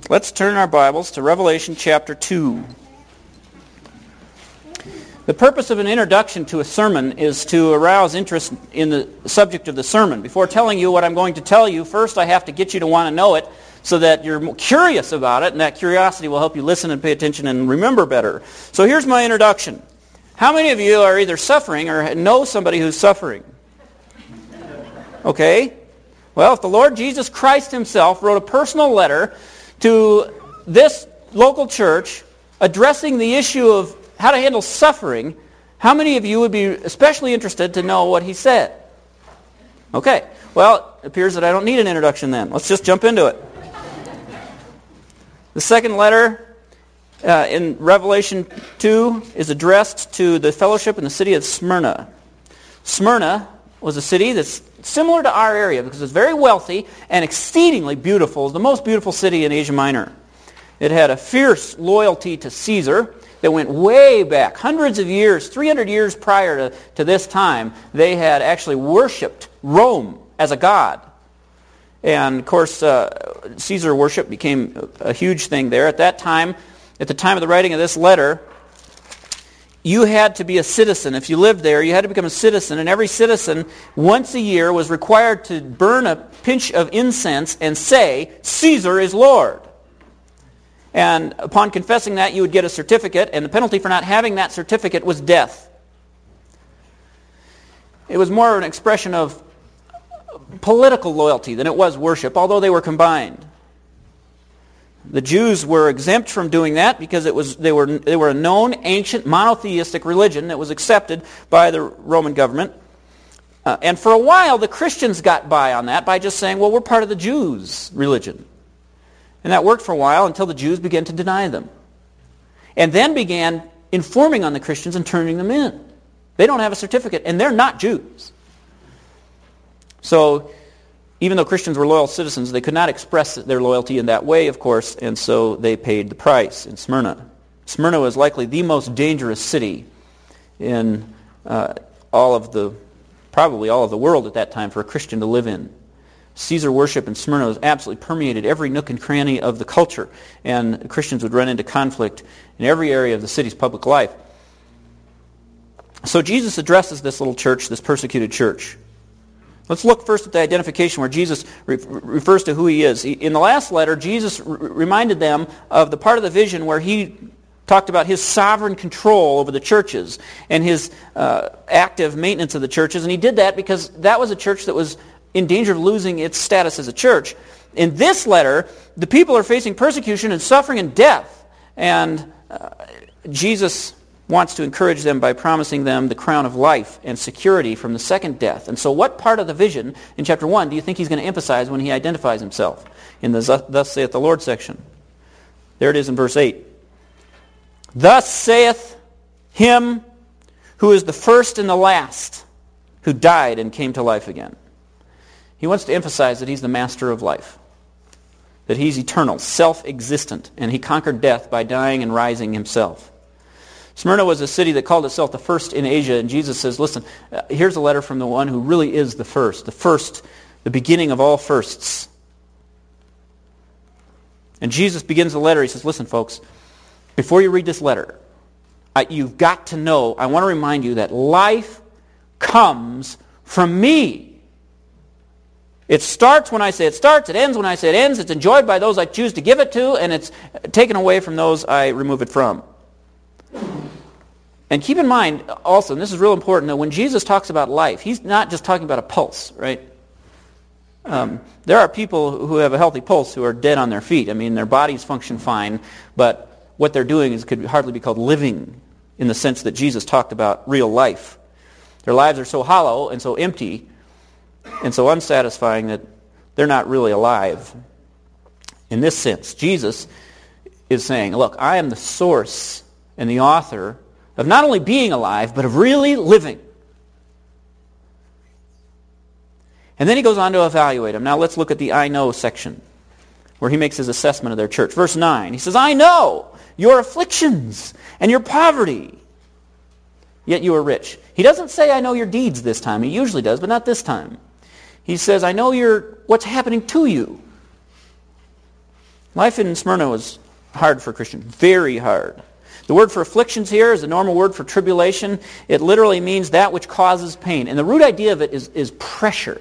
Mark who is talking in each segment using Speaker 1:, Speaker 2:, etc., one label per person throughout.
Speaker 1: Let's turn our Bibles to Revelation chapter 2. The purpose of an introduction to a sermon is to arouse interest in the subject of the sermon. Before telling you what I'm going to tell you, first I have to get you to want to know it so that you're curious about it, and that curiosity will help you listen and pay attention and remember better. So here's my introduction. How many of you are either suffering or know somebody who's suffering? Okay? Well, if the Lord Jesus Christ himself wrote a personal letter to this local church addressing the issue of how to handle suffering, how many of you would be especially interested to know what he said? Okay, well, it appears that I don't need an introduction then. Let's just jump into it. The second letter in Revelation 2 is addressed to the fellowship in the city of Smyrna. Smyrna was a city that's similar to our area because it's very wealthy and exceedingly beautiful. It's the most beautiful city in Asia Minor. It had a fierce loyalty to Caesar that went way back, hundreds of years, 300 years prior to this time. They had actually worshipped Rome as a god. And, of course, Caesar worship became a huge thing there. At that time, at the time of the writing of this letter, you had to be a citizen. If you lived there, you had to become a citizen, and every citizen once a year was required to burn a pinch of incense and say, "Caesar is Lord." And upon confessing that, you would get a certificate, and the penalty for not having that certificate was death. It was more an expression of political loyalty than it was worship, although they were combined. The Jews were exempt from doing that because they were a known ancient monotheistic religion that was accepted by the Roman government. And for a while, the Christians got by on that by just saying, well, we're part of the Jews' religion. And that worked for a while until the Jews began to deny them. And then began informing on the Christians and turning them in. They don't have a certificate, and they're not Jews. So even though Christians were loyal citizens, they could not express their loyalty in that way, of course, and so they paid the price in Smyrna. Smyrna was likely the most dangerous city in probably all of the world at that time for a Christian to live in. Caesar worship in Smyrna was absolutely permeated every nook and cranny of the culture, and Christians would run into conflict in every area of the city's public life. So Jesus addresses this little church, this persecuted church. Let's look first at the identification where Jesus refers to who he is. In the last letter, Jesus reminded them of the part of the vision where he talked about his sovereign control over the churches and his active maintenance of the churches. And he did that because that was a church that was in danger of losing its status as a church. In this letter, the people are facing persecution and suffering and death. And Jesus wants to encourage them by promising them the crown of life and security from the second death. And so what part of the vision in chapter 1 do you think he's going to emphasize when he identifies himself in the Thus saith the Lord section? There it is in verse 8. Thus saith him who is the first and the last, who died and came to life again. He wants to emphasize that he's the master of life, that he's eternal, self-existent, and he conquered death by dying and rising himself. Smyrna was a city that called itself the first in Asia, and Jesus says, listen, here's a letter from the one who really is the first, the beginning of all firsts. And Jesus begins the letter, he says, listen folks, before you read this letter, you've got to know, I want to remind you that life comes from me. It starts when I say it starts, it ends when I say it ends, it's enjoyed by those I choose to give it to, and it's taken away from those I remove it from. And keep in mind also, and this is real important, that when Jesus talks about life, he's not just talking about a pulse, right? There are people who have a healthy pulse who are dead on their feet. I mean, their bodies function fine, but what they're doing could hardly be called living in the sense that Jesus talked about real life. Their lives are so hollow and so empty and so unsatisfying that they're not really alive. In this sense, Jesus is saying, look, I am the source and the author of not only being alive, but of really living. And then he goes on to evaluate them. Now let's look at the I know section, where he makes his assessment of their church. Verse 9, he says, I know your afflictions and your poverty, yet you are rich. He doesn't say, I know your deeds this time. He usually does, but not this time. He says, I know what's happening to you. Life in Smyrna was hard for Christians, very hard. The word for afflictions here is the normal word for tribulation. It literally means that which causes pain. And the root idea of it is pressure.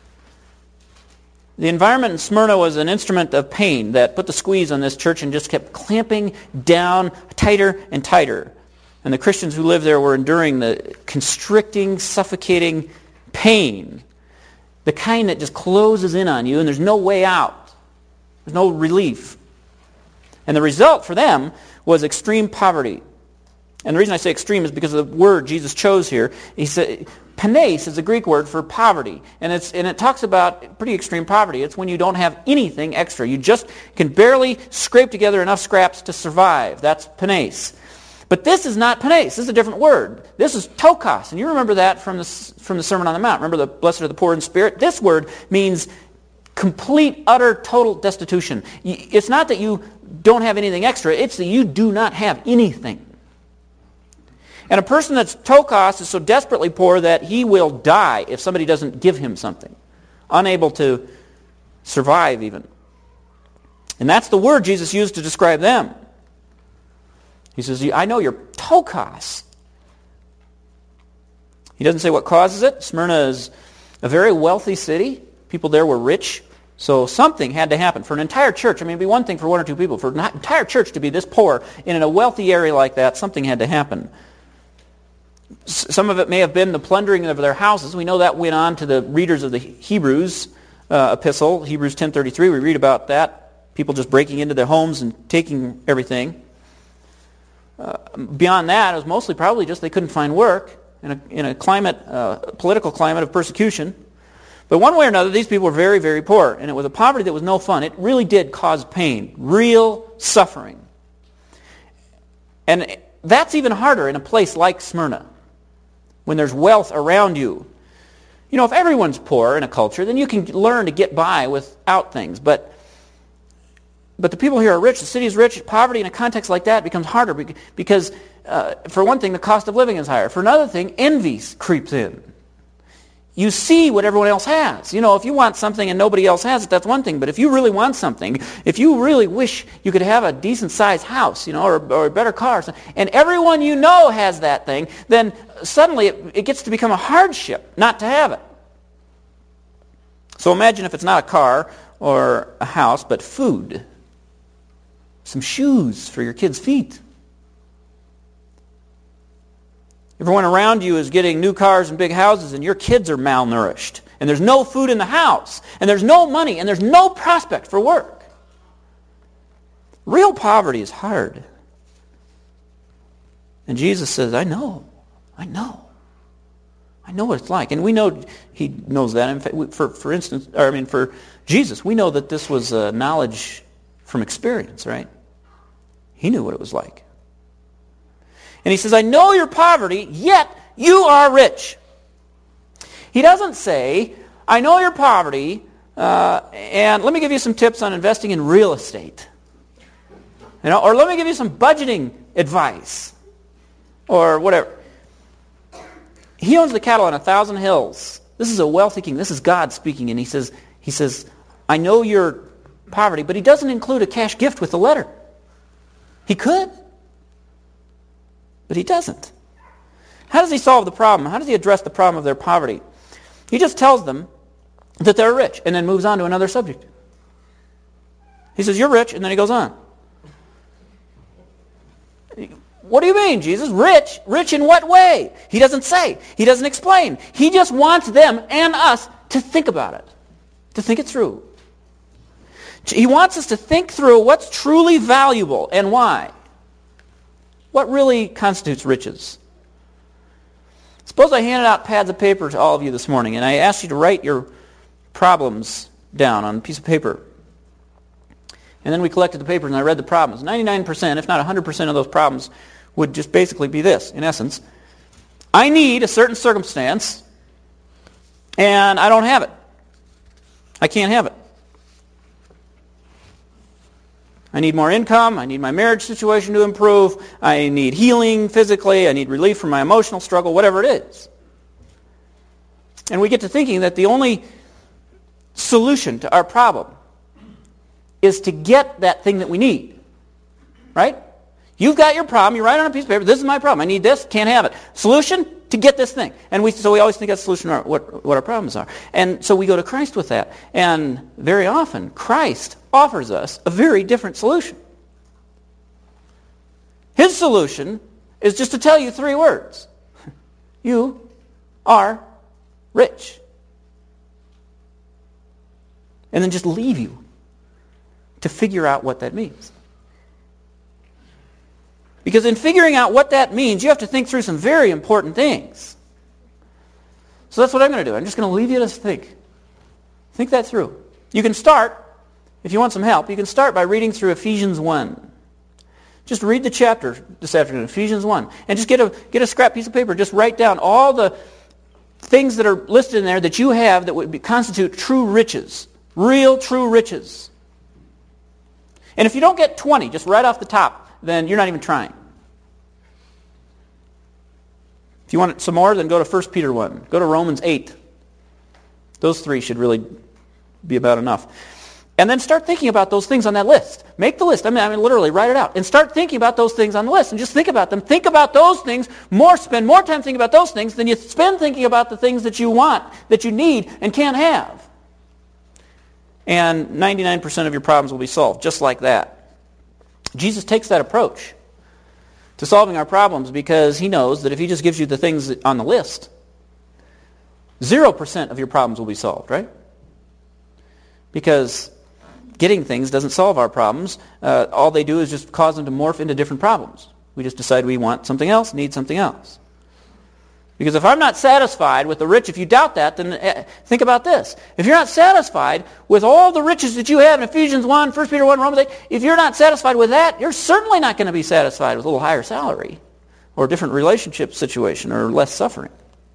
Speaker 1: The environment in Smyrna was an instrument of pain that put the squeeze on this church and just kept clamping down tighter and tighter. And the Christians who lived there were enduring the constricting, suffocating pain. The kind that just closes in on you and there's no way out. There's no relief. And the result for them was extreme poverty. And the reason I say extreme is because of the word Jesus chose here. He said, panes is a Greek word for poverty. And it talks about pretty extreme poverty. It's when you don't have anything extra. You just can barely scrape together enough scraps to survive. That's panes. But this is not panes. This is a different word. This is tokos. And you remember that from the Sermon on the Mount. Remember the blessed are the poor in spirit? This word means complete, utter, total destitution. It's not that you don't have anything extra. It's that you do not have anything. And a person that's tokos is so desperately poor that he will die if somebody doesn't give him something. Unable to survive even. And that's the word Jesus used to describe them. He says, I know you're tokos. He doesn't say what causes it. Smyrna is a very wealthy city. People there were rich. So something had to happen. For an entire church, I mean, it'd be one thing for one or two people. For an entire church to be this poor in a wealthy area like that, something had to happen. Some of it may have been the plundering of their houses. We know that went on to the readers of the Hebrews epistle, Hebrews 10:33. We read about that. People just breaking into their homes and taking everything. Beyond that, it was mostly probably just they couldn't find work in a climate, political climate of persecution. But one way or another, these people were very, very poor. And it was a poverty that was no fun. It really did cause pain, real suffering. And that's even harder in a place like Smyrna, when there's wealth around you. You know, if everyone's poor in a culture, then you can learn to get by without things. But the people here are rich. The city is rich. Poverty in a context like that becomes harder because, for one thing, the cost of living is higher. For another thing, envy creeps in. You see what everyone else has. You know, if you want something and nobody else has it, that's one thing. But if you really want something, if you really wish you could have a decent-sized house, you know, or a better car, and everyone you know has that thing, then suddenly it gets to become a hardship not to have it. So imagine if it's not a car or a house, but food. Some shoes for your kids' feet. Everyone around you is getting new cars and big houses, and your kids are malnourished. And there's no food in the house. And there's no money. And there's no prospect for work. Real poverty is hard. And Jesus says, I know what it's like. And we know he knows that. In fact, for Jesus, we know that this was knowledge from experience, right? He knew what it was like. And he says, I know your poverty, yet you are rich. He doesn't say, I know your poverty, and let me give you some tips on investing in real estate. You know, or let me give you some budgeting advice. Or whatever. He owns the cattle on 1,000 hills. This is a wealthy king. This is God speaking. And he says, I know your poverty, but he doesn't include a cash gift with the letter. He could. But he doesn't. How does he solve the problem? How does he address the problem of their poverty? He just tells them that they're rich and then moves on to another subject. He says, you're rich, and then he goes on. What do you mean, Jesus? Rich? Rich in what way? He doesn't say. He doesn't explain. He just wants them and us to think about it, to think it through. He wants us to think through what's truly valuable and why. What really constitutes riches? Suppose I handed out pads of paper to all of you this morning, and I asked you to write your problems down on a piece of paper. And then we collected the papers, and I read the problems. 99%, if not 100% of those problems would just basically be this, in essence. I need a certain circumstance, and I don't have it. I can't have it. I need more income. I need my marriage situation to improve. I need healing physically. I need relief from my emotional struggle, whatever it is. And we get to thinking that the only solution to our problem is to get that thing that we need. Right? You've got your problem. You write on a piece of paper, this is my problem. I need this, can't have it. Solution? To get this thing. And so we always think that's the solution to what our problems are. And so we go to Christ with that. And very often, Christ offers us a very different solution. His solution is just to tell you 3 words. You are rich. And then just leave you to figure out what that means. Because in figuring out what that means, you have to think through some very important things. So that's what I'm going to do. I'm just going to leave you to think. Think that through. You can start, if you want some help, you can start by reading through Ephesians 1. Just read the chapter this afternoon, Ephesians 1. And just get a scrap piece of paper. Just write down all the things that are listed in there that you have that would constitute true riches. Real, true riches. And if you don't get 20, just right off the top, then you're not even trying. If you want some more, then go to 1 Peter 1. Go to Romans 8. Those 3 should really be about enough. And then start thinking about those things on that list. Make the list. I mean, literally, write it out. And start thinking about those things on the list. And just think about them. Think about those things more. Spend more time thinking about those things than you spend thinking about the things that you want, that you need, and can't have. And 99% of your problems will be solved just like that. Jesus takes that approach to solving our problems because he knows that if he just gives you the things on the list, 0% of your problems will be solved, right? Because getting things doesn't solve our problems. All they do is just cause them to morph into different problems. We just decide we want something else, need something else. Because if I'm not satisfied with the rich, if you doubt that, then think about this. If you're not satisfied with all the riches that you have in Ephesians 1, 1 Peter 1, Romans 8, if you're not satisfied with that, you're certainly not going to be satisfied with a little higher salary or a different relationship situation or less suffering.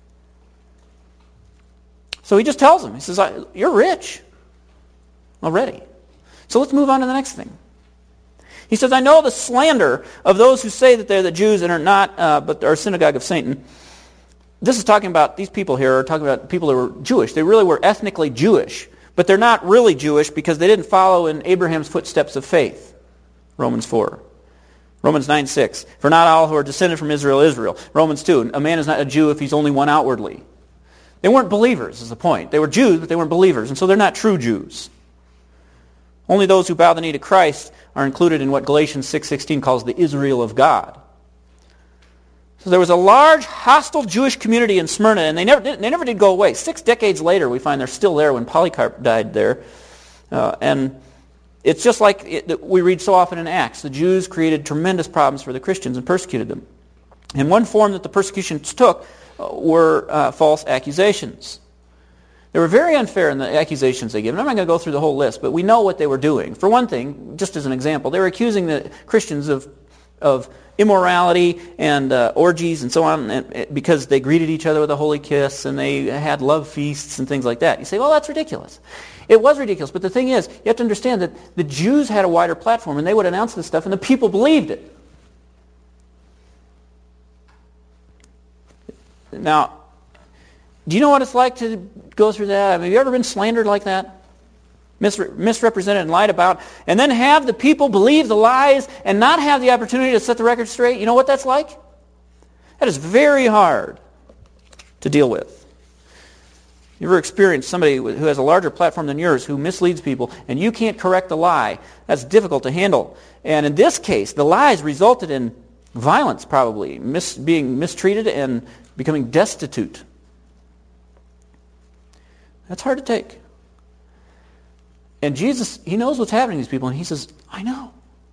Speaker 1: So he just tells them, he says, you're rich already. So let's move on to the next thing. He says, I know the slander of those who say that they're the Jews and are not, but are a synagogue of Satan. This is talking about, these people here are talking about people that were Jewish. They really were ethnically Jewish, but they're not really Jewish because they didn't follow in Abraham's footsteps of faith. Romans 4. Romans 9:6. For not all who are descended from Israel, Israel. Romans 2. A man is not a Jew if he's only one outwardly. They weren't believers, is the point. They were Jews, but they weren't believers, and so they're not true Jews. Only those who bow the knee to Christ are included in what Galatians 6:16 calls the Israel of God. So there was a large hostile Jewish community in Smyrna, and they never did go away. 6 decades later, we find they're still there when Polycarp died there. And it's just like we read so often in Acts. The Jews created tremendous problems for the Christians and persecuted them. And one form that the persecutions took were false accusations. They were very unfair in the accusations they gave. And I'm not going to go through the whole list, but we know what they were doing. For one thing, just as an example, they were accusing the Christians of immorality and orgies and so on because they greeted each other with a holy kiss and they had love feasts and things like that. You say, well, that's ridiculous. It was ridiculous, but the thing is, you have to understand that the Jews had a wider platform and they would announce this stuff and the people believed it. Now, do you know what it's like to go through that? I mean, have you ever been slandered like that? Misrepresented and lied about, and then have the people believe the lies and not have the opportunity to set the record straight? You know what that's like? That is very hard to deal with. You ever experienced somebody who has a larger platform than yours who misleads people and you can't correct the lie? That's difficult to handle. And in this case, the lies resulted in violence probably, being mistreated and becoming destitute. That's hard to take. And Jesus, he knows what's happening to these people, and he says, I know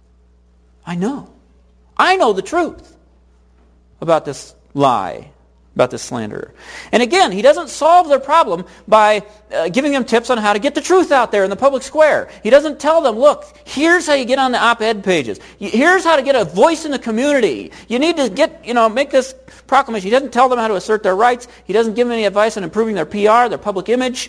Speaker 1: the truth about this lie, about this slander. And again, he doesn't solve their problem by giving them tips on how to get the truth out there in the public square. He doesn't tell them, look, here's how you get on the op-ed pages. Here's how to get a voice in the community. You need to make this proclamation. He doesn't tell them how to assert their rights. He doesn't give them any advice on improving their PR, their public image.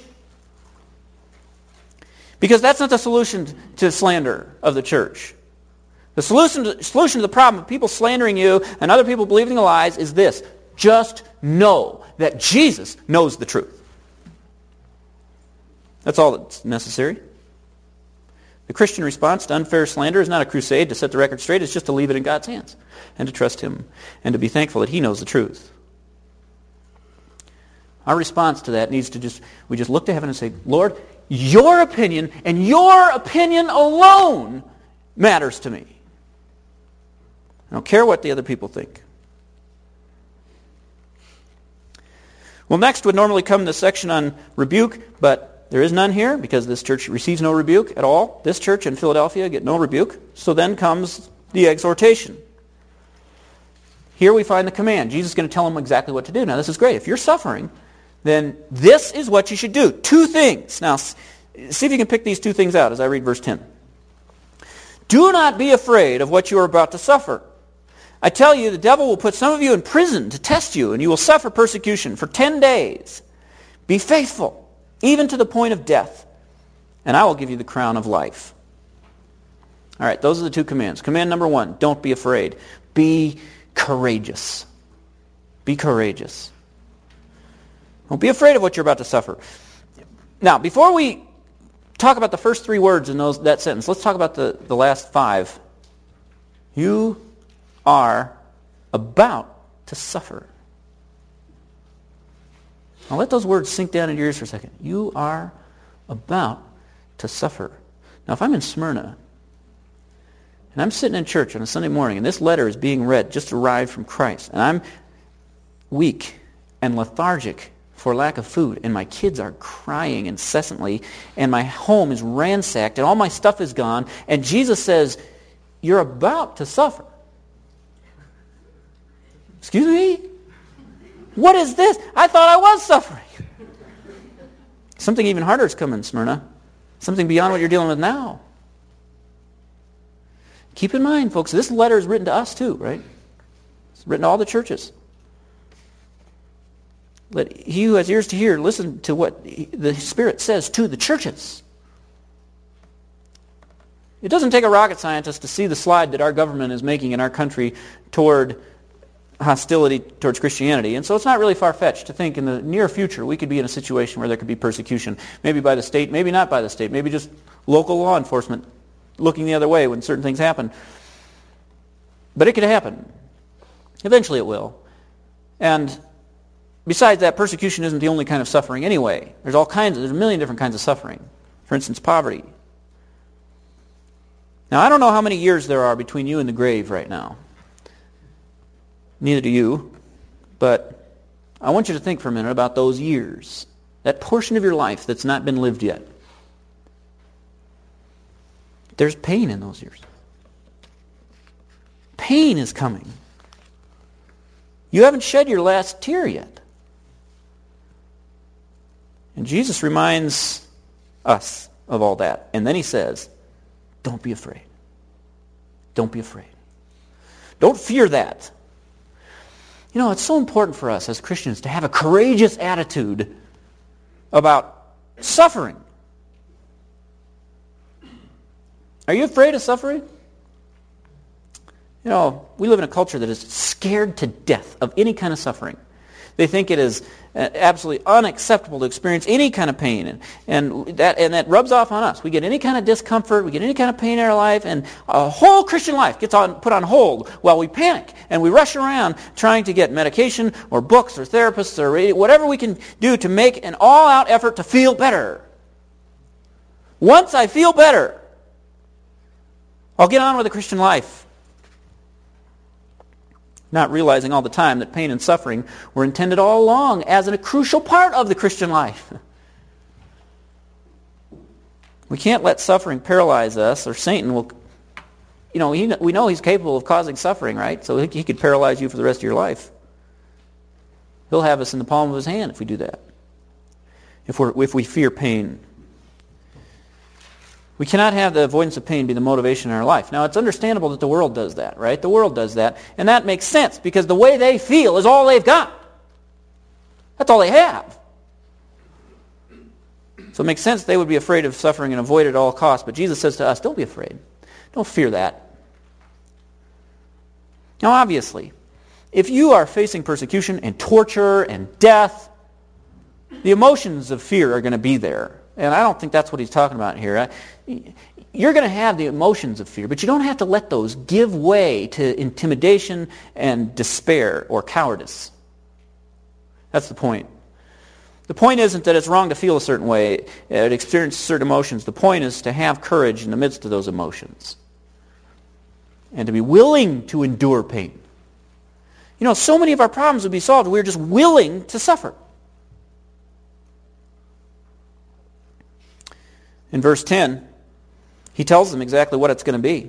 Speaker 1: Because that's not the solution to slander of the church. The solution to the problem of people slandering you and other people believing the lies is this. Just know that Jesus knows the truth. That's all that's necessary. The Christian response to unfair slander is not a crusade to set the record straight. It's just to leave it in God's hands and to trust Him and to be thankful that He knows the truth. Our response to that needs to we just look to heaven and say, Lord, your opinion and your opinion alone matters to me. I don't care what the other people think. Well, next would normally come the section on rebuke, but there is none here because this church receives no rebuke at all. This church in Philadelphia get no rebuke. So then comes the exhortation. Here we find the command. Jesus is going to tell them exactly what to do. Now, this is great. If you're suffering, then this is what you should do. Two things. Now, see if you can pick these two things out as I read verse 10. Do not be afraid of what you are about to suffer. I tell you, the devil will put some of you in prison to test you, and you will suffer persecution for 10 days. Be faithful, even to the point of death, and I will give you the crown of life. All right, those are the two commands. Command number 1, don't be afraid. Be courageous. Be courageous. Don't be afraid of what you're about to suffer. Now, before we talk about the first 3 words in that sentence, let's talk about the last 5. You are about to suffer. Now let those words sink down in your ears for a second. You are about to suffer. Now if I'm in Smyrna, and I'm sitting in church on a Sunday morning, and this letter is being read, just arrived from Christ, and I'm weak and lethargic for lack of food, and my kids are crying incessantly, and my home is ransacked, and all my stuff is gone, and Jesus says, you're about to suffer. Excuse me? What is this? I thought I was suffering. Something even harder is coming, Smyrna. Something beyond what you're dealing with now. Keep in mind, folks, this letter is written to us too, right? It's written to all the churches. Let he who has ears to hear listen to what the Spirit says to the churches. It doesn't take a rocket scientist to see the slide that our government is making in our country toward hostility towards Christianity. And so it's not really far-fetched to think in the near future we could be in a situation where there could be persecution, maybe by the state, maybe not by the state, maybe just local law enforcement looking the other way when certain things happen. But it could happen. Eventually it will. And besides that, persecution isn't the only kind of suffering anyway. There's a million different kinds of suffering. For instance, poverty. Now, I don't know how many years there are between you and the grave right now. Neither do you. But I want you to think for a minute about those years. That portion of your life that's not been lived yet. There's pain in those years. Pain is coming. You haven't shed your last tear yet. And Jesus reminds us of all that. And then he says, don't be afraid. Don't be afraid. Don't fear that. You know, it's so important for us as Christians to have a courageous attitude about suffering. Are you afraid of suffering? You know, we live in a culture that is scared to death of any kind of suffering. They think it is absolutely unacceptable to experience any kind of pain, and that rubs off on us. We get any kind of discomfort, we get any kind of pain in our life, and a whole Christian life gets put on hold while we panic and we rush around trying to get medication or books or therapists or whatever we can do to make an all-out effort to feel better. Once I feel better, I'll get on with the Christian life. Not realizing all the time that pain and suffering were intended all along as a crucial part of the Christian life. We can't let suffering paralyze us, or Satan will, we know he's capable of causing suffering, right? So he could paralyze you for the rest of your life. He'll have us in the palm of his hand if we do that. If we fear pain. We cannot have the avoidance of pain be the motivation in our life. Now, it's understandable that the world does that, right? The world does that. And that makes sense because the way they feel is all they've got. That's all they have. So it makes sense they would be afraid of suffering and avoid it at all costs. But Jesus says to us, don't be afraid. Don't fear that. Now, obviously, if you are facing persecution and torture and death, the emotions of fear are going to be there. and I don't think that's what he's talking about here. You're going to have the emotions of fear, but you don't have to let those give way to intimidation and despair or cowardice. That's the point. The point isn't that it's wrong to feel a certain way, to experience certain emotions. The point is to have courage in the midst of those emotions and to be willing to endure pain. You know, so many of our problems would be solved if we were just willing to suffer. In verse 10, he tells them exactly what it's going to be.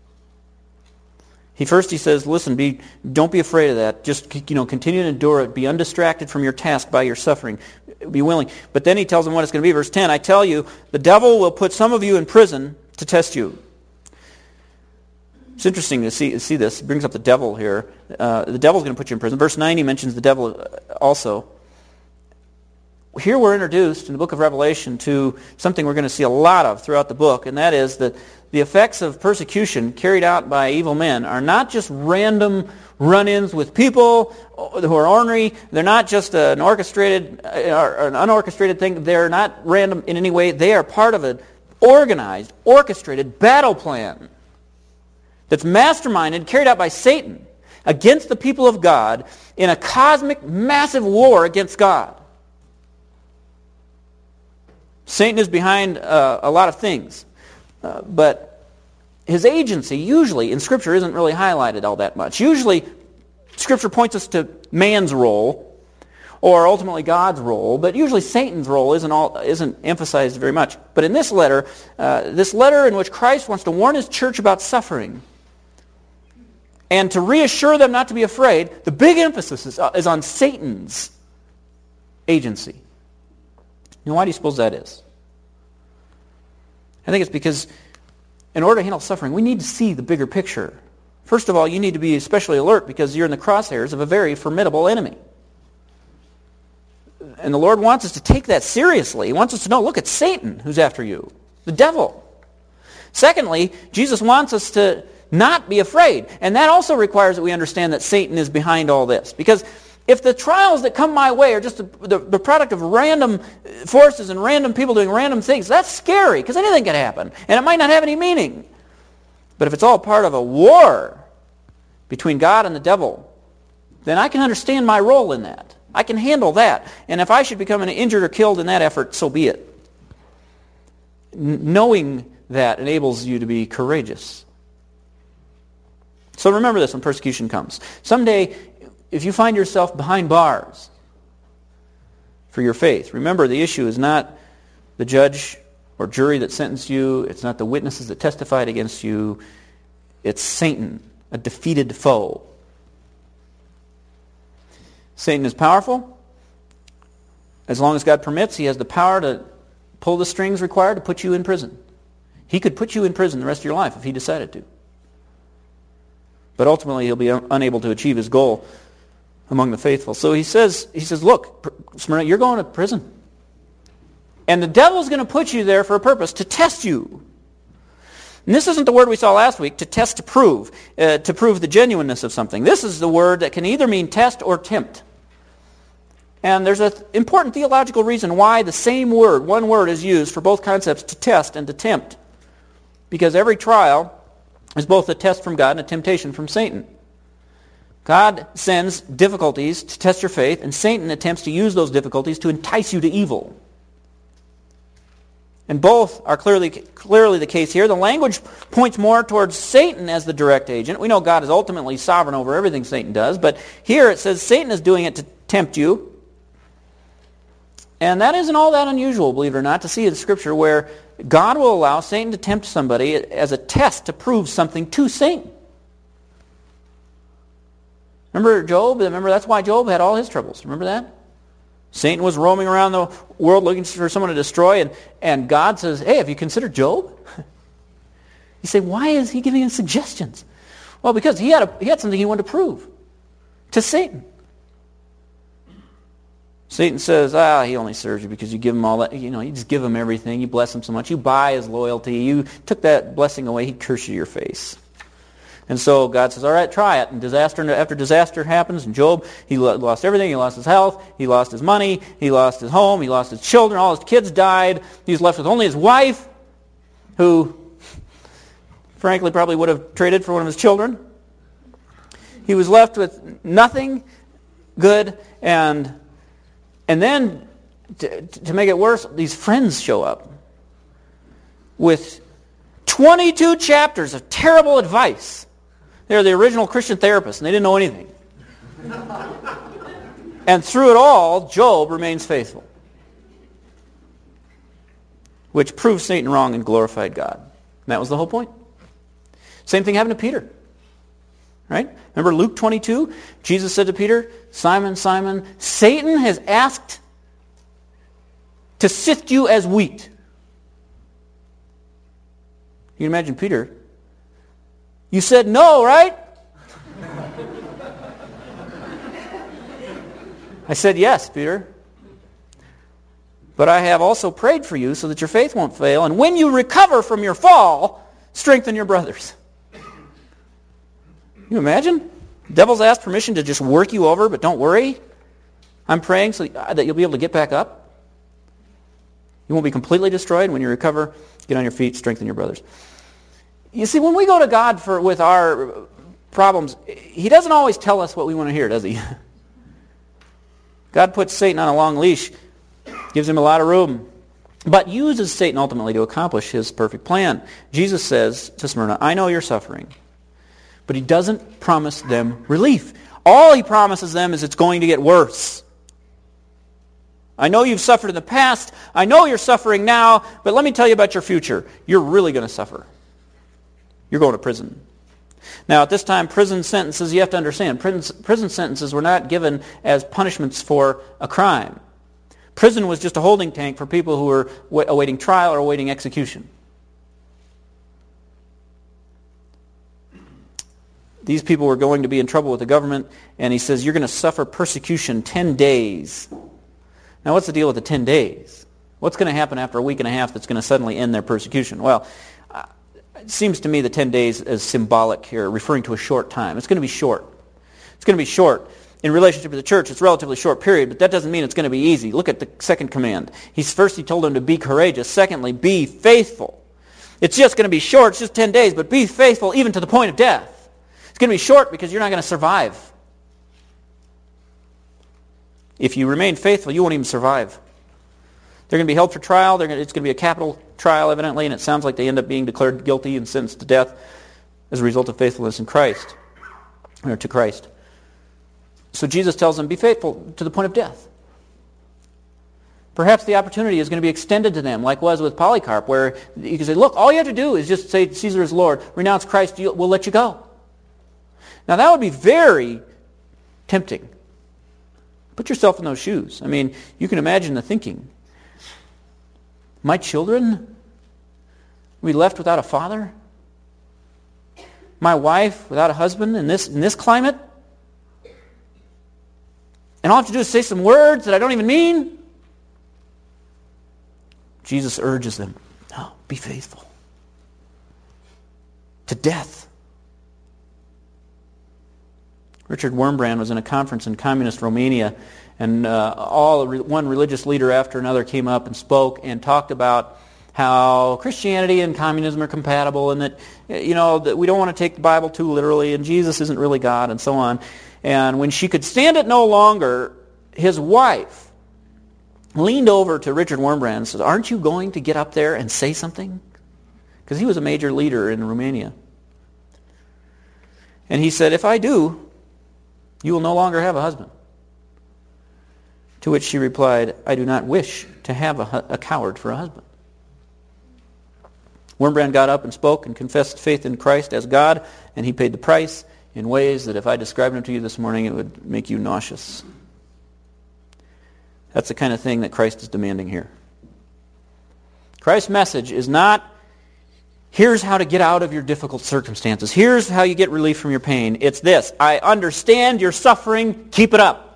Speaker 1: He says, listen, don't be afraid of that. Just, continue to endure it. Be undistracted from your task by your suffering. Be willing. But then he tells them what it's going to be. Verse 10, I tell you, the devil will put some of you in prison to test you. It's interesting to see this. It brings up the devil here. The devil's going to put you in prison. Verse 9, he mentions the devil also. Here we're introduced in the book of Revelation to something we're going to see a lot of throughout the book, and that is that the effects of persecution carried out by evil men are not just random run-ins with people who are ornery. They're not just an orchestrated or an unorchestrated thing. They're not random in any way. They are part of an organized, orchestrated battle plan that's masterminded, carried out by Satan against the people of God in a cosmic, massive war against God. Satan is behind a lot of things, but his agency usually in Scripture isn't really highlighted all that much. Usually Scripture points us to man's role or ultimately God's role, but usually Satan's role isn't emphasized very much. But in this letter in which Christ wants to warn his church about suffering and to reassure them not to be afraid, the big emphasis is on Satan's agency. You know, why do you suppose that is? I think it's because in order to handle suffering, we need to see the bigger picture. First of all, you need to be especially alert because you're in the crosshairs of a very formidable enemy. And the Lord wants us to take that seriously. He wants us to know, look, it's Satan who's after you, the devil. Secondly, Jesus wants us to not be afraid. And that also requires that we understand that Satan is behind all this. Because if the trials that come my way are just the product of random forces and random people doing random things, that's scary because anything can happen. And it might not have any meaning. But if it's all part of a war between God and the devil, then I can understand my role in that. I can handle that. And if I should become injured or killed in that effort, so be it. Knowing that enables you to be courageous. So remember this when persecution comes. Someday, if you find yourself behind bars for your faith, remember the issue is not the judge or jury that sentenced you. It's not the witnesses that testified against you. It's Satan, a defeated foe. Satan is powerful. As long as God permits, he has the power to pull the strings required to put you in prison. He could put you in prison the rest of your life if he decided to. But ultimately, he'll be unable to achieve his goal among the faithful. So he says, look, Smyrna, you're going to prison. And the devil's going to put you there for a purpose, to test you. And this isn't the word we saw last week, to test, to prove the genuineness of something. This is the word that can either mean test or tempt. And there's an important theological reason why the same word, one word, is used for both concepts, to test and to tempt. Because every trial is both a test from God and a temptation from Satan. God sends difficulties to test your faith, and Satan attempts to use those difficulties to entice you to evil. And both are clearly the case here. The language points more towards Satan as the direct agent. We know God is ultimately sovereign over everything Satan does, but here it says Satan is doing it to tempt you. And that isn't all that unusual, believe it or not, to see in Scripture where God will allow Satan to tempt somebody as a test to prove something to Satan. Remember Job? Remember that's why Job had all his troubles. Remember that? Satan was roaming around the world looking for someone to destroy, and God says, hey, have you considered Job? You say, why is he giving him suggestions? Well, because he had something he wanted to prove to Satan. Satan says, he only serves you because you give him all that, you just give him everything, you bless him so much, you buy his loyalty, you took that blessing away, he'd curse you to your face. And so God says, all right, try it. And disaster after disaster happens. And Job, he lost everything. He lost his health. He lost his money. He lost his home. He lost his children. All his kids died. He was left with only his wife, who, frankly, probably would have traded for one of his children. He was left with nothing good. And then, to make it worse, these friends show up with 22 chapters of terrible advice. They're the original Christian therapists, and they didn't know anything. And through it all, Job remains faithful, which proved Satan wrong and glorified God. And that was the whole point. Same thing happened to Peter. Right? Remember Luke 22? Jesus said to Peter, Simon, Simon, Satan has asked to sift you as wheat. You can imagine Peter. You said no, right? I said yes, Peter. But I have also prayed for you so that your faith won't fail. And when you recover from your fall, strengthen your brothers. You imagine? The devil's asked permission to just work you over, but don't worry. I'm praying so that you'll be able to get back up. You won't be completely destroyed. When you recover, get on your feet, strengthen your brothers. You see, when we go to God with our problems, He doesn't always tell us what we want to hear, does He? God puts Satan on a long leash, gives him a lot of room, but uses Satan ultimately to accomplish His perfect plan. Jesus says to Smyrna, I know you're suffering, but He doesn't promise them relief. All He promises them is it's going to get worse. I know you've suffered in the past. I know you're suffering now, but let me tell you about your future. You're really going to suffer. You're going to prison. Now, at this time, prison sentences, you have to understand, prison sentences were not given as punishments for a crime. Prison was just a holding tank for people who were awaiting trial or awaiting execution. These people were going to be in trouble with the government, and he says, you're going to suffer persecution 10 days. Now, what's the deal with the 10 days? What's going to happen after a week and a half that's going to suddenly end their persecution? Well, it seems to me the 10 days is symbolic here, referring to a short time. It's going to be short. It's going to be short. In relationship to the church, it's a relatively short period, but that doesn't mean it's going to be easy. Look at the second command. First, he told them to be courageous. Secondly, be faithful. It's just going to be short. It's just 10 days, but be faithful even to the point of death. It's going to be short because you're not going to survive. If you remain faithful, you won't even survive. They're going to be held for trial. It's going to be a capital trial, evidently, and it sounds like they end up being declared guilty and sentenced to death as a result of faithfulness in Christ, or to Christ. So Jesus tells them, be faithful to the point of death. Perhaps the opportunity is going to be extended to them, like was with Polycarp, where you can say, look, all you have to do is just say Caesar is Lord, renounce Christ, we'll let you go. Now that would be very tempting. Put yourself in those shoes. I mean, you can imagine the thinking. My children will be left without a father? My wife without a husband in this climate? And all I have to do is say some words that I don't even mean? Jesus urges them, no, be faithful. To death. Richard Wurmbrand was in a conference in communist Romania, and one religious leader after another came up and spoke and talked about how Christianity and communism are compatible, and that that we don't want to take the Bible too literally, and Jesus isn't really God, and so on. And when she could stand it no longer, his wife leaned over to Richard Wurmbrand and said, aren't you going to get up there and say something? Because he was a major leader in Romania. And he said, if I do, you will no longer have a husband. To which she replied, I do not wish to have a coward for a husband. Wurmbrand got up and spoke and confessed faith in Christ as God, and he paid the price in ways that if I described them to you this morning, it would make you nauseous. That's the kind of thing that Christ is demanding here. Christ's message is not, here's how to get out of your difficult circumstances. Here's how you get relief from your pain. It's this, I understand your suffering, keep it up.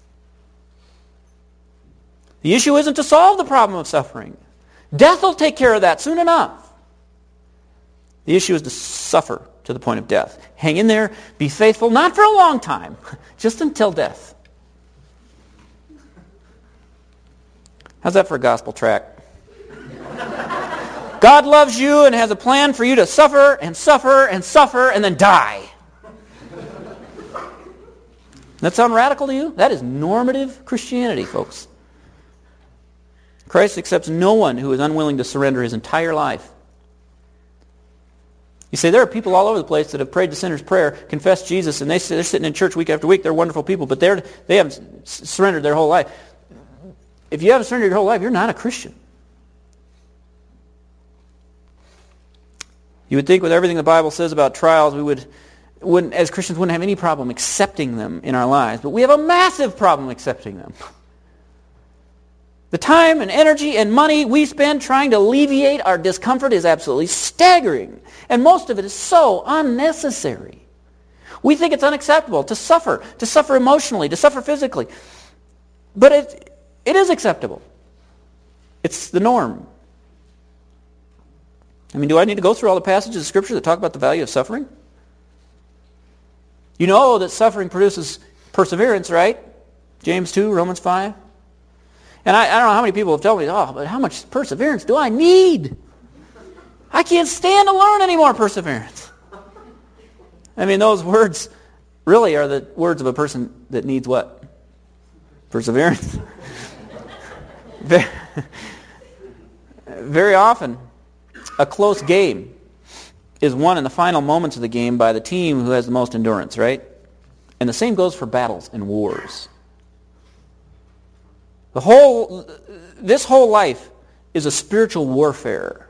Speaker 1: The issue isn't to solve the problem of suffering. Death will take care of that soon enough. The issue is to suffer to the point of death. Hang in there, be faithful, not for a long time, just until death. How's that for a gospel tract? God loves you and has a plan for you to suffer and suffer and suffer and then die. That sound radical to you? That is normative Christianity, folks. Christ accepts no one who is unwilling to surrender his entire life. You say, there are people all over the place that have prayed the sinner's prayer, confessed Jesus, and they're sitting in church week after week. They're wonderful people, but they haven't surrendered their whole life. If you haven't surrendered your whole life, you're not a Christian. You would think with everything the Bible says about trials, we wouldn't, as Christians, wouldn't have any problem accepting them in our lives. But we have a massive problem accepting them. The time and energy and money we spend trying to alleviate our discomfort is absolutely staggering. And most of it is so unnecessary. We think it's unacceptable to suffer emotionally, to suffer physically. But it is acceptable. It's the norm. I mean, do I need to go through all the passages of Scripture that talk about the value of suffering? You know that suffering produces perseverance, right? James 2, Romans 5. And I don't know how many people have told me, but how much perseverance do I need? I can't stand to learn any more perseverance. I mean, those words really are the words of a person that needs what? Perseverance. Very often, a close game is won in the final moments of the game by the team who has the most endurance, right? And the same goes for battles and wars. This whole life is a spiritual warfare.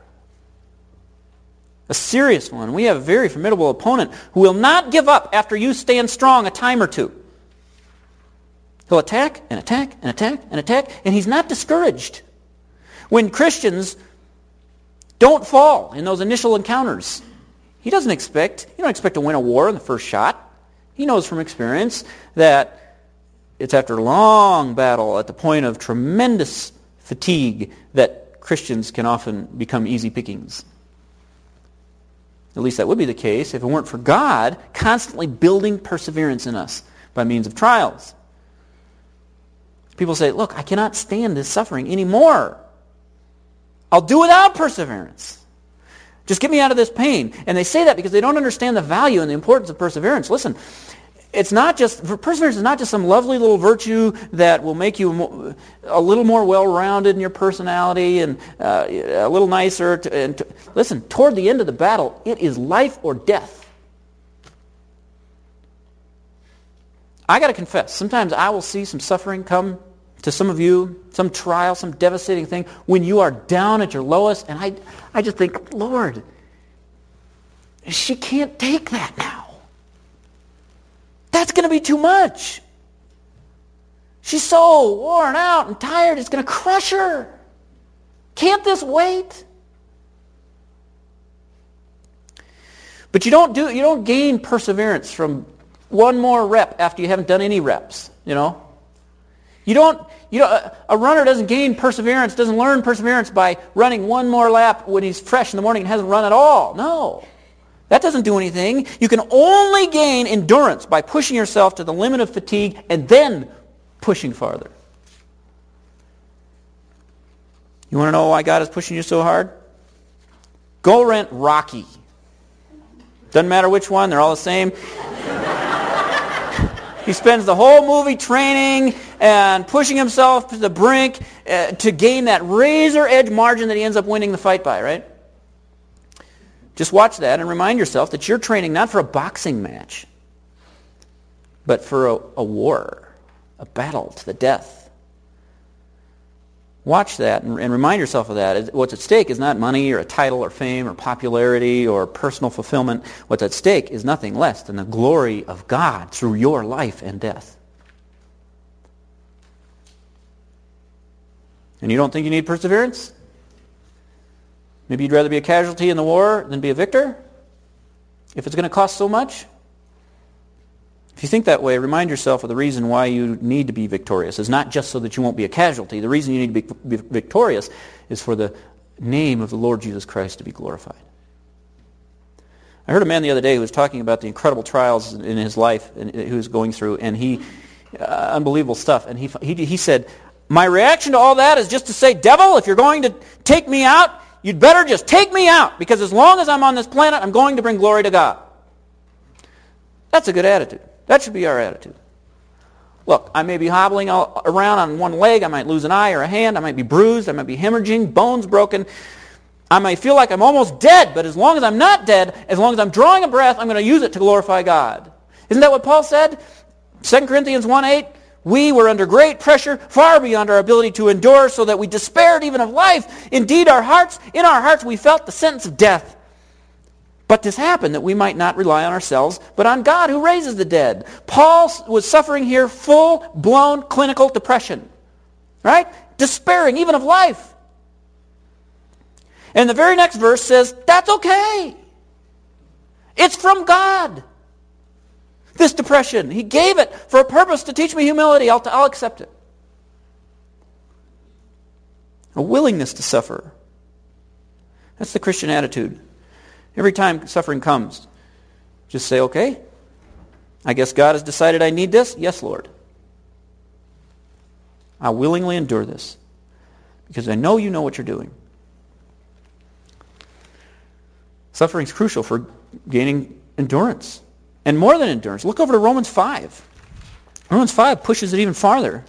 Speaker 1: A serious one. We have a very formidable opponent who will not give up after you stand strong a time or two. He'll attack and attack and attack and attack, and he's not discouraged. When Christians don't fall in those initial encounters, you don't expect to win a war in the first shot. He knows from experience that it's after a long battle at the point of tremendous fatigue that Christians can often become easy pickings. At least that would be the case if it weren't for God constantly building perseverance in us by means of trials. People say, look, I cannot stand this suffering anymore. I'll do without perseverance. Just get me out of this pain. And they say that because they don't understand the value and the importance of perseverance. Listen, perseverance is not just some lovely little virtue that will make you a little more well-rounded in your personality and a little nicer. Listen, toward the end of the battle, it is life or death. I got to confess, sometimes I will see some suffering come to some of you, some trial, some devastating thing, when you are down at your lowest, and I just think, Lord, she can't take that now. That's going to be too much. She's so worn out and tired, it's going to crush her. Can't this wait? But you don't gain perseverance from one more rep after you haven't done any reps, a runner doesn't gain perseverance, doesn't learn perseverance by running one more lap when he's fresh in the morning and hasn't run at all. No. That doesn't do anything. You can only gain endurance by pushing yourself to the limit of fatigue and then pushing farther. You want to know why God is pushing you so hard? Go rent Rocky. Doesn't matter which one, they're all the same. He spends the whole movie training and pushing himself to the brink to gain that razor-edge margin that he ends up winning the fight by, right? Just watch that and remind yourself that you're training not for a boxing match, but for a war, a battle to the death. Watch that and remind yourself of that. What's at stake is not money or a title or fame or popularity or personal fulfillment. What's at stake is nothing less than the glory of God through your life and death. And you don't think you need perseverance? Maybe you'd rather be a casualty in the war than be a victor? If it's going to cost so much? If you think that way, remind yourself of the reason why you need to be victorious. It's not just so that you won't be a casualty. The reason you need to be victorious is for the name of the Lord Jesus Christ to be glorified. I heard a man the other day who was talking about the incredible trials in his life and he was going through, and unbelievable stuff. And he said, my reaction to all that is just to say, devil, if you're going to take me out, you'd better just take me out, because as long as I'm on this planet, I'm going to bring glory to God. That's a good attitude. That should be our attitude. Look, I may be hobbling around on one leg. I might lose an eye or a hand. I might be bruised. I might be hemorrhaging, bones broken. I might feel like I'm almost dead, but as long as I'm not dead, as long as I'm drawing a breath, I'm going to use it to glorify God. Isn't that what Paul said? 2 Corinthians 1:8, we were under great pressure, far beyond our ability to endure, so that we despaired even of life. Indeed, in our hearts we felt the sentence of death. But this happened that we might not rely on ourselves, but on God who raises the dead. Paul was suffering here full-blown clinical depression. Right? Despairing even of life. And the very next verse says, that's okay. It's from God. This depression. He gave it for a purpose to teach me humility. I'll accept it. A willingness to suffer. That's the Christian attitude. Every time suffering comes, just say, okay, I guess God has decided I need this. Yes, Lord. I'll willingly endure this because I know you know what you're doing. Suffering is crucial for gaining endurance. And more than endurance. Look over to Romans 5. Romans 5 pushes it even farther.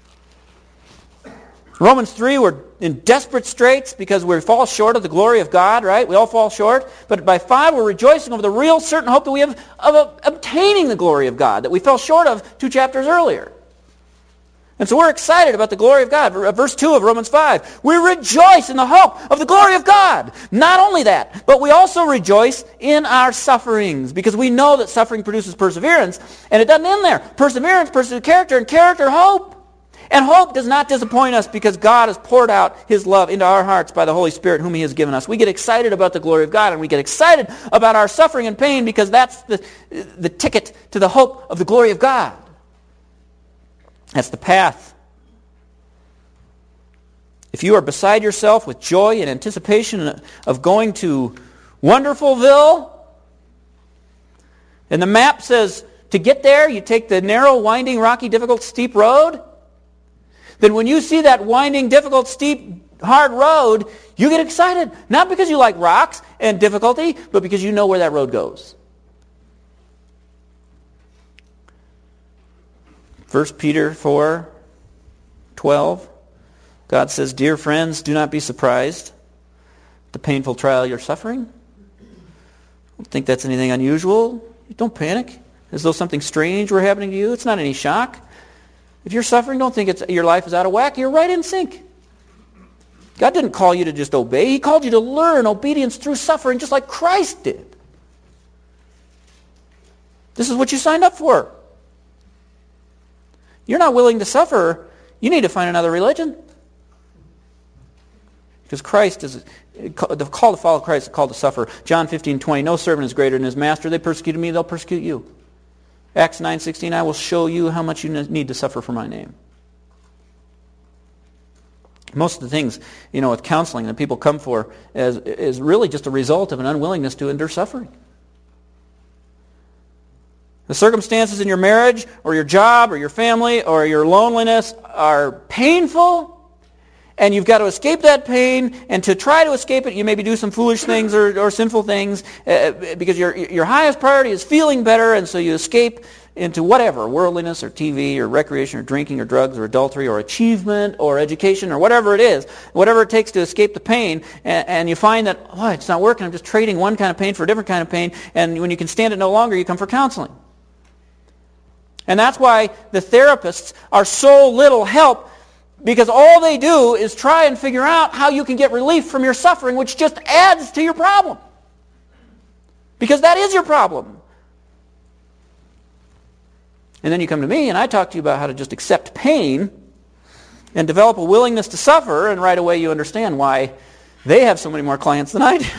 Speaker 1: Romans 3, we're in desperate straits because we fall short of the glory of God, right? We all fall short. But by 5, we're rejoicing over the real certain hope that we have of obtaining the glory of God that we fell short of 2 chapters earlier. And so we're excited about the glory of God. Verse 2 of Romans 5. We rejoice in the hope of the glory of God. Not only that, but we also rejoice in our sufferings, because we know that suffering produces perseverance. And it doesn't end there. Perseverance produces character, and character, hope. And hope does not disappoint us because God has poured out His love into our hearts by the Holy Spirit whom He has given us. We get excited about the glory of God, and we get excited about our suffering and pain because that's the ticket to the hope of the glory of God. That's the path. If you are beside yourself with joy and anticipation of going to Wonderfulville, and the map says to get there, you take the narrow, winding, rocky, difficult, steep road, then when you see that winding, difficult, steep, hard road, you get excited. Not because you like rocks and difficulty, but because you know where that road goes. 1 Peter 4:12, God says, dear friends, do not be surprised at the painful trial you're suffering. Don't think that's anything unusual. Don't panic as though something strange were happening to you. It's not any shock. If you're suffering, don't think your life is out of whack. You're right in sync. God didn't call you to just obey. He called you to learn obedience through suffering just like Christ did. This is what you signed up for. You're not willing to suffer, you need to find another religion. Because Christ is, the call to follow Christ is called to suffer. John 15:20, no servant is greater than his master. They persecuted me, they'll persecute you. Acts 9:16, I will show you how much you need to suffer for my name. Most of the things, with counseling that people come for is really just a result of an unwillingness to endure suffering. The circumstances in your marriage or your job or your family or your loneliness are painful, and you've got to escape that pain, and to try to escape it, you maybe do some foolish things or sinful things because your highest priority is feeling better, and so you escape into whatever, worldliness or TV or recreation or drinking or drugs or adultery or achievement or education or whatever it is, whatever it takes to escape the pain, and you find that, it's not working, I'm just trading one kind of pain for a different kind of pain, and when you can stand it no longer, you come for counseling. And that's why the therapists are so little help, because all they do is try and figure out how you can get relief from your suffering, which just adds to your problem. Because that is your problem. And then you come to me and I talk to you about how to just accept pain and develop a willingness to suffer, and right away you understand why they have so many more clients than I do.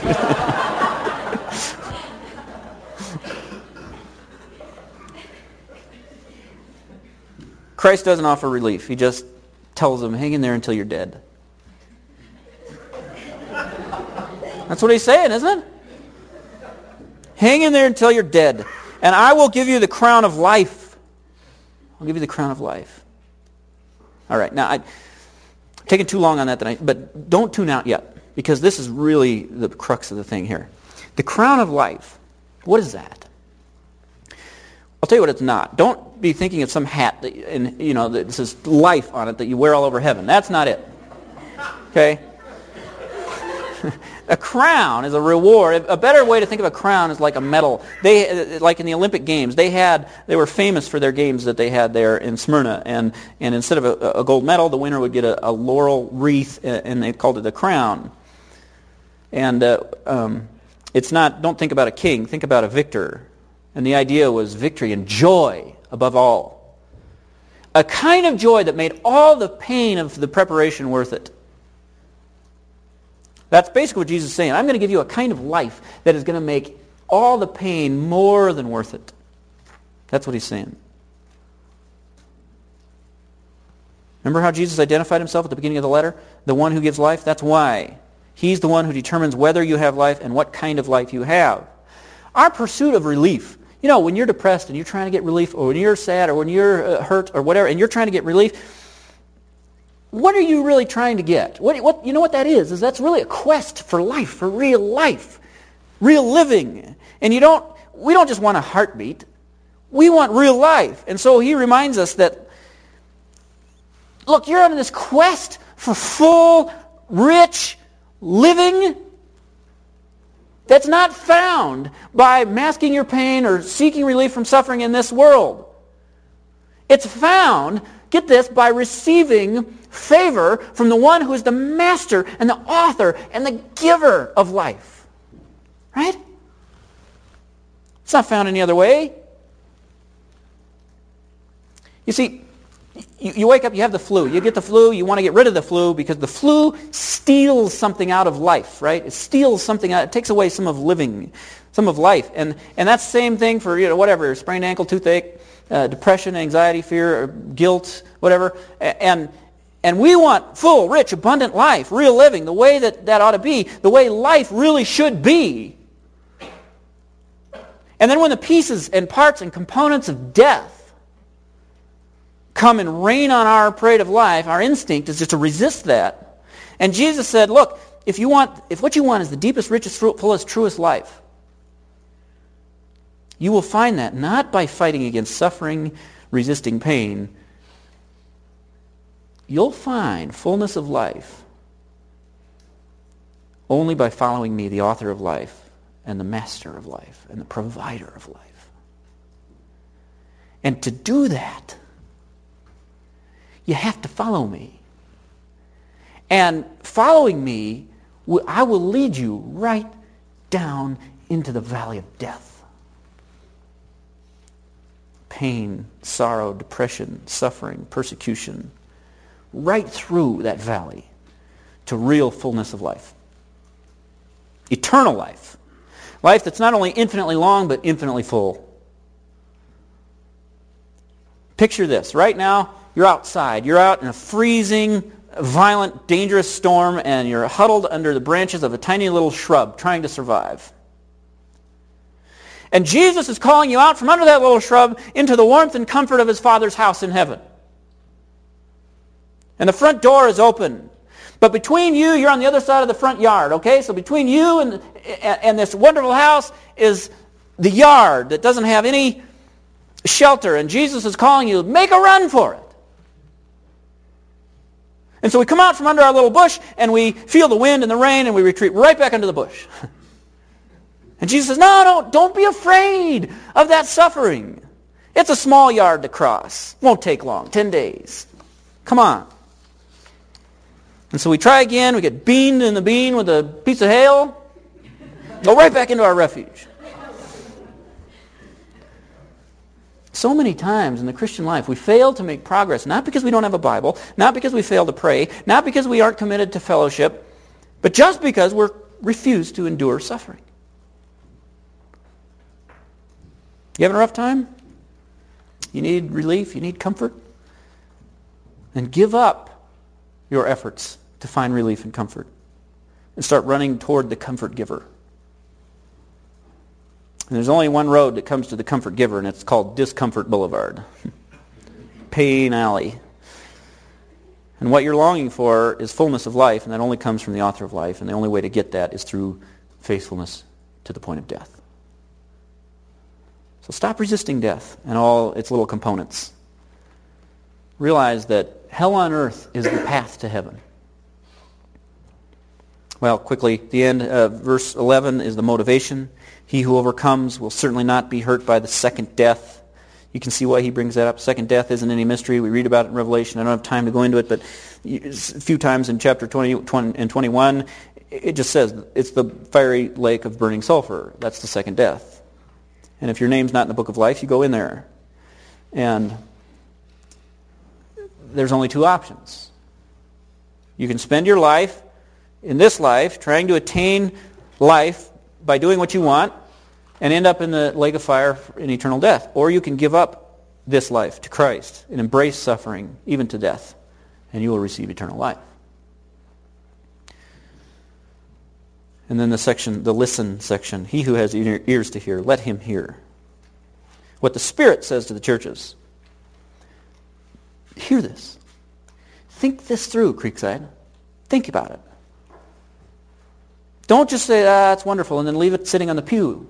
Speaker 1: Christ doesn't offer relief. He just tells them, hang in there until you're dead. That's what he's saying, isn't it? Hang in there until you're dead. And I will give you the crown of life. I'll give you the crown of life. All right, now I'm taking too long on that tonight, but don't tune out yet, because this is really the crux of the thing here. The crown of life, what is that? I'll tell you what it's not. Don't be thinking of some hat that says life on it that you wear all over heaven. That's not it. Okay? A crown is a reward. A better way to think of a crown is like a medal. Like in the Olympic Games, they were famous for their games that they had there in Smyrna, and instead of a gold medal, the winner would get a laurel wreath, and they called it a crown. And it's not. Don't think about a king. Think about a victor. And the idea was victory and joy above all. A kind of joy that made all the pain of the preparation worth it. That's basically what Jesus is saying. I'm going to give you a kind of life that is going to make all the pain more than worth it. That's what he's saying. Remember how Jesus identified himself at the beginning of the letter? The one who gives life? That's why. He's the one who determines whether you have life and what kind of life you have. Our pursuit of relief. When you're depressed and you're trying to get relief, or when you're sad, or when you're hurt, or whatever, and you're trying to get relief, what are you really trying to get? What you know what that is? Is that's really a quest for life, real living. And we don't just want a heartbeat. We want real life. And so he reminds us that, look, you're on this quest for full, rich living that's not found by masking your pain or seeking relief from suffering in this world. It's found, get this, by receiving favor from the one who is the master and the author and the giver of life. Right? It's not found any other way. You see, you wake up, you have the flu. You get the flu, you want to get rid of the flu because the flu steals something out of life, right? It steals something out. It takes away some of living, some of life. And that's the same thing for, whatever, sprained ankle, toothache, depression, anxiety, fear, guilt, whatever. And we want full, rich, abundant life, real living, the way that ought to be, the way life really should be. And then when the pieces and parts and components of death come and rain on our parade of life, our instinct is just to resist that. And Jesus said, look, if what you want is the deepest, richest, fullest, truest life, you will find that not by fighting against suffering, resisting pain. You'll find fullness of life only by following me, the author of life, and the master of life, and the provider of life. And to do that, you have to follow me. And following me, I will lead you right down into the valley of death. Pain, sorrow, depression, suffering, persecution. Right through that valley to real fullness of life. Eternal life. Life that's not only infinitely long, but infinitely full. Picture this. Right now, you're outside. You're out in a freezing, violent, dangerous storm, and you're huddled under the branches of a tiny little shrub trying to survive. And Jesus is calling you out from under that little shrub into the warmth and comfort of his Father's house in heaven. And the front door is open. But between you're on the other side of the front yard, okay? So between you and this wonderful house is the yard that doesn't have any shelter. And Jesus is calling you, make a run for it. And so we come out from under our little bush, and we feel the wind and the rain, and we retreat right back into the bush. And Jesus says, no, don't be afraid of that suffering. It's a small yard to cross. Won't take long, 10 days. Come on. And so we try again, we get beamed in the bean with a piece of hail, go right back into our refuge. So many times in the Christian life, we fail to make progress, not because we don't have a Bible, not because we fail to pray, not because we aren't committed to fellowship, but just because we refuse to endure suffering. You having a rough time? You need relief? You need comfort? Then give up your efforts to find relief and comfort and start running toward the comfort giver. And there's only one road that comes to the comfort giver, and it's called Discomfort Boulevard. Pain Alley. And what you're longing for is fullness of life, and that only comes from the author of life, and the only way to get that is through faithfulness to the point of death. So stop resisting death and all its little components. Realize that hell on earth is the path to heaven. Well, quickly, the end of verse 11 is the motivation. He who overcomes will certainly not be hurt by the second death. You can see why he brings that up. Second death isn't any mystery. We read about it in Revelation. I don't have time to go into it, but a few times in chapter 20 and 21, it just says it's the fiery lake of burning sulfur. That's the second death. And if your name's not in the book of life, you go in there. And there's only two options. You can spend your life in this life trying to attain life by doing what you want and end up in the lake of fire in eternal death. Or you can give up this life to Christ and embrace suffering, even to death, and you will receive eternal life. And then the listen section. He who has ears to hear, let him hear. What the Spirit says to the churches. Hear this. Think this through, Creekside. Think about it. Don't just say, it's wonderful, and then leave it sitting on the pew.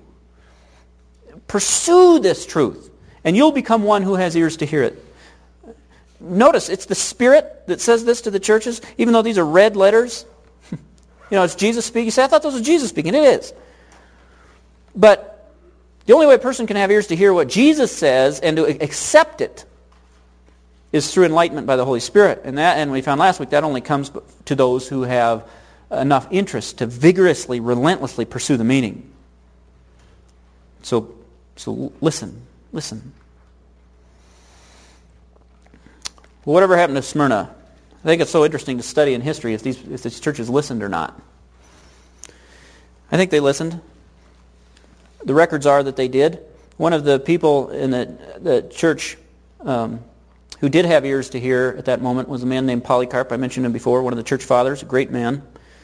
Speaker 1: Pursue this truth, and you'll become one who has ears to hear it. Notice, it's the Spirit that says this to the churches, even though these are red letters. It's Jesus speaking. You say, I thought those were Jesus speaking. It is. But the only way a person can have ears to hear what Jesus says and to accept it is through enlightenment by the Holy Spirit. And we found last week that only comes to those who have enough interest to vigorously, relentlessly pursue the meaning. So listen. Well, whatever happened to Smyrna? I think it's so interesting to study in history if these churches listened or not. I think they listened. The records are that they did. One of the people in the church who did have ears to hear at that moment was a man named Polycarp. I mentioned him before, one of the church fathers, a great man.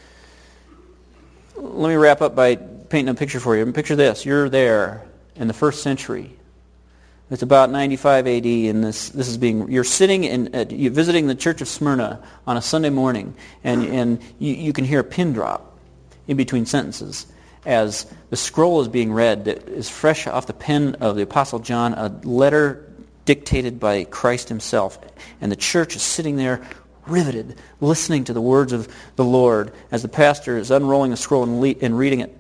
Speaker 1: Let me wrap up by painting a picture for you. Picture this. You're there in the first century. It's about 95 AD, and you're sitting you're visiting the church of Smyrna on a Sunday morning, and you can hear a pin drop in between sentences as the scroll is being read that is fresh off the pen of the Apostle John, a letter dictated by Christ himself. And the church is sitting there riveted, listening to the words of the Lord as the pastor is unrolling the scroll and reading it.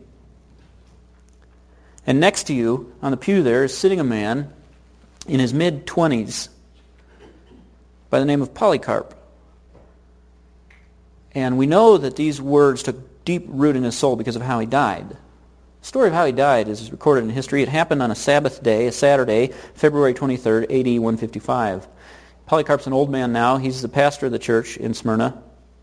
Speaker 1: And next to you, on the pew there, is sitting a man in his mid-20s by the name of Polycarp. And we know that these words took deep root in his soul because of how he died. The story of how he died is recorded in history. It happened on a Sabbath day, a Saturday, February 23rd, AD 155. Polycarp's an old man now. He's the pastor of the church in Smyrna.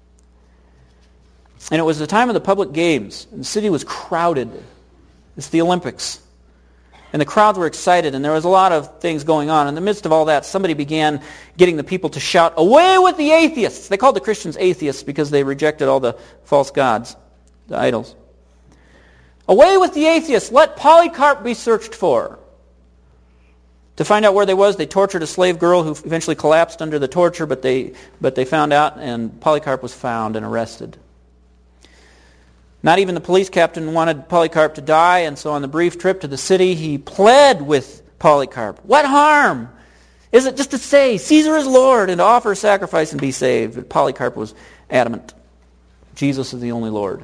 Speaker 1: And it was the time of the public games. And the city was crowded. It's the Olympics. And the crowds were excited, and there was a lot of things going on. In the midst of all that, somebody began getting the people to shout, "Away with the atheists!" They called the Christians atheists because they rejected all the false gods, the idols. "Away with the atheists! Let Polycarp be searched for." To find out where they was, they tortured a slave girl who eventually collapsed under the torture, but they found out, and Polycarp was found and arrested. Not even the police captain wanted Polycarp to die, and so on the brief trip to the city, he pled with Polycarp. What harm is it just to say, "Caesar is Lord," and to offer a sacrifice and be saved? But Polycarp was adamant. Jesus is the only Lord.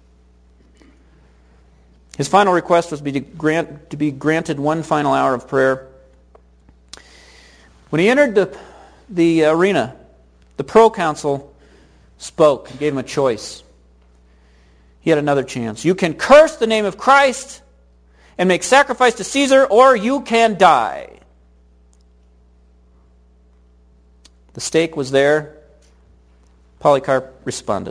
Speaker 1: His final request was to be granted one final hour of prayer. When he entered the arena, the proconsul spoke and gave him a choice. He had another chance. You can curse the name of Christ and make sacrifice to Caesar, or you can die. The stake was there. Polycarp responded.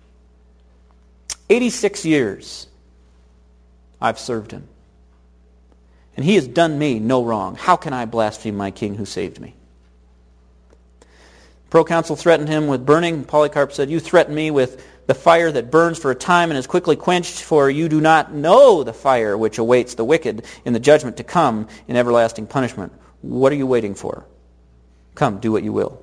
Speaker 1: 86 years I've served him, and he has done me no wrong. How can I blaspheme my king who saved me? The proconsul threatened him with burning. Polycarp said, "You threaten me with the fire that burns for a time and is quickly quenched, for you do not know the fire which awaits the wicked in the judgment to come in everlasting punishment. What are you waiting for? Come, do what you will.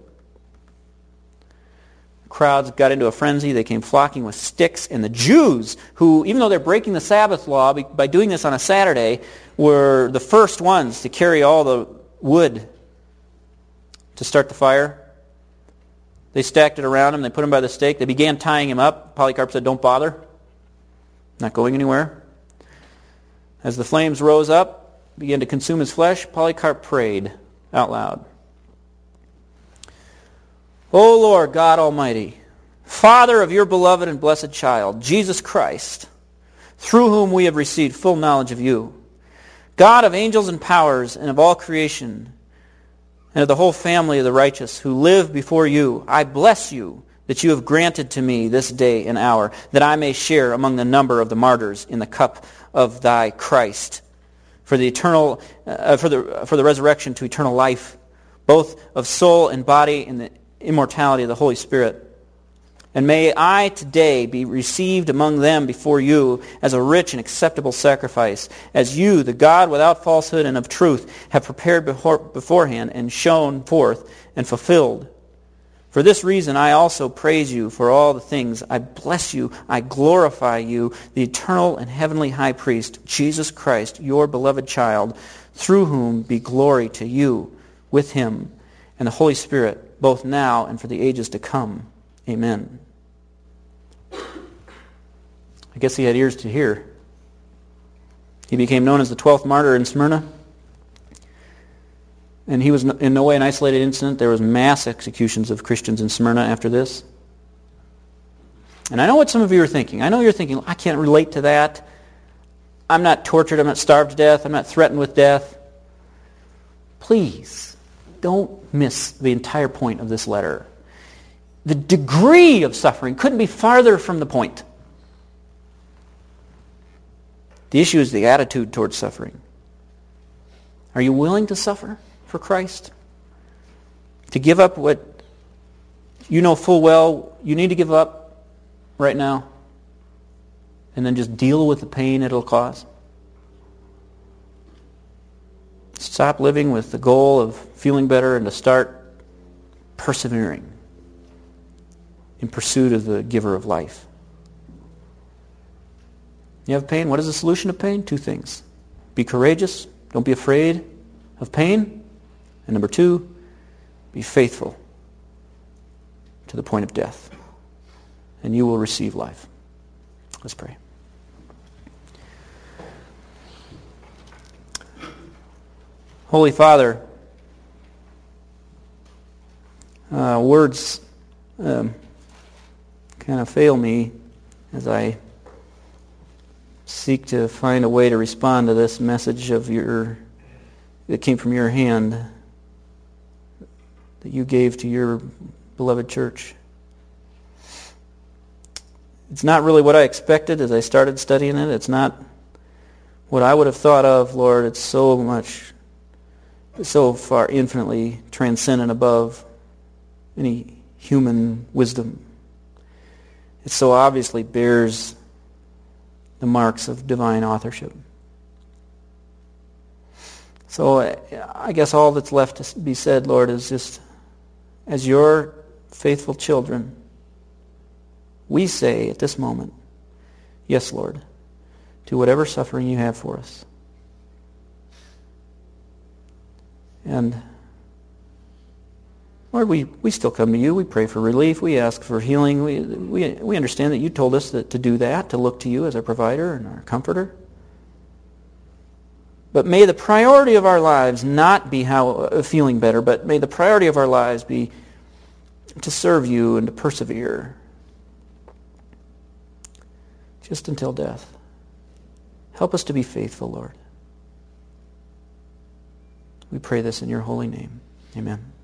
Speaker 1: Crowds got into a frenzy. They came flocking with sticks. And the Jews, who, even though they're breaking the Sabbath law by doing this on a Saturday, were the first ones to carry all the wood to start the fire. They stacked it around him. They put him by the stake. They began tying him up. Polycarp said, "Don't bother. Not going anywhere." As the flames rose up, began to consume his flesh, Polycarp prayed out loud. "O Lord God Almighty, Father of your beloved and blessed child, Jesus Christ, through whom we have received full knowledge of you, God of angels and powers and of all creation, and of the whole family of the righteous who live before you, I bless you that you have granted to me this day and hour, that I may share among the number of the martyrs in the cup of thy Christ, for the resurrection to eternal life, both of soul and body, in the immortality of the Holy Spirit. And may I today be received among them before you as a rich and acceptable sacrifice, as you, the God without falsehood and of truth, have prepared beforehand and shown forth and fulfilled. For this reason I also praise you for all the things. I bless you, I glorify you, the eternal and heavenly high priest, Jesus Christ, your beloved child, through whom be glory to you, with him, and the Holy Spirit, both now and for the ages to come. Amen." I guess he had ears to hear. He became known as the 12th martyr in Smyrna. And he was in no way an isolated incident. There was mass executions of Christians in Smyrna after this. And I know what some of you are thinking. I know you're thinking, I can't relate to that. I'm not tortured. I'm not starved to death. I'm not threatened with death. Please, don't miss the entire point of this letter. The degree of suffering couldn't be farther from the point. The issue is the attitude towards suffering. Are you willing to suffer for Christ? To give up what you know full well you need to give up right now, and then just deal with the pain it'll cause? Stop living with the goal of feeling better and to start persevering in pursuit of the giver of life. You have pain. What is the solution of pain? Two things. Be courageous. Don't be afraid of pain. And number two, be faithful to the point of death. And you will receive life. Let's pray. Holy Father, words kind of fail me as I seek to find a way to respond to this message of that came from your hand, that you gave to your beloved church. It's not really what I expected as I started studying it. It's not what I would have thought of, Lord. It's so far infinitely transcendent above any human wisdom. It so obviously bears the marks of divine authorship. So I guess all that's left to be said, Lord, is just, as your faithful children, we say at this moment, yes, Lord, to whatever suffering you have for us. And Lord, we still come to you. We pray for relief. We ask for healing. We understand that you told us to do that, to look to you as our provider and our comforter. But may the priority of our lives not be feeling better, but may the priority of our lives be to serve you and to persevere just until death. Help us to be faithful, Lord. We pray this in your holy name. Amen.